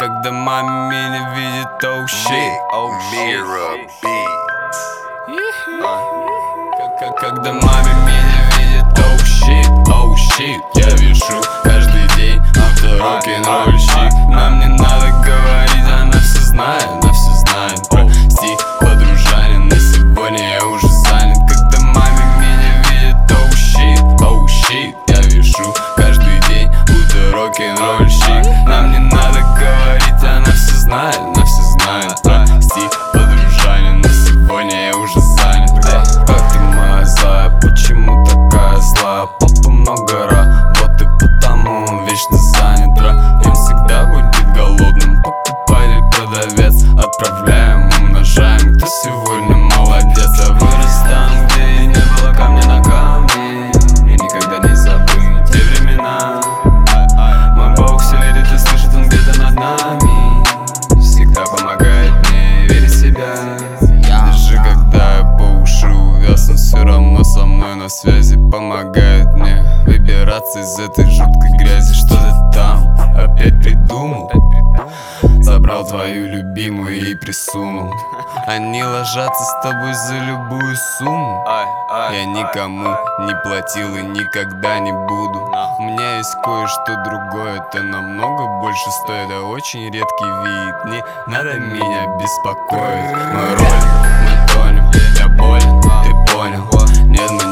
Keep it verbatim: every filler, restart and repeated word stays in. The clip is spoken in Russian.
Когда мама меня видит, oh shit, oh shit. Когда мама меня видит, oh shit, oh shit. Я вешу каждый день, авто рок-н-ролльщик. Нам не надо говорить, она все знает, она все знает. Прости, подружанин, на сегодня я уже занят. Когда мама меня видит, oh shit, oh shit. Я вешу каждый день, будто рок-н-ролльщик. Нам не надо говорить, она все знает, она все знает. Прости, подружанин, на сегодня я уже занят. Как ты моя злая, почему такая злая? Папа много работы, потому он вечно занят. Он всегда будет голодным, покупатель, продавец. Отправляем, умножаем, кто сегодня молодец. Я вырос там, где не было камня на камне. И никогда не забыть те времена. Мой Бог все видит и слышит, он где-то над нами. Всегда помогает мне верить в себя. Даже когда я по уши увяз, он все равно со мной на связи. Помогает мне выбираться из этой жуткой грязи. Что ты там опять придумал? Забрал твою любимую и присунул. Они ложатся с тобой за любую сумму. Я никому не платил и никогда не буду. У меня есть кое-что другое, это намного больше стоит. Это очень редкий вид, не надо меня беспокоить. Мы роль, мы тонем, я болен, ты понял. Нет, мы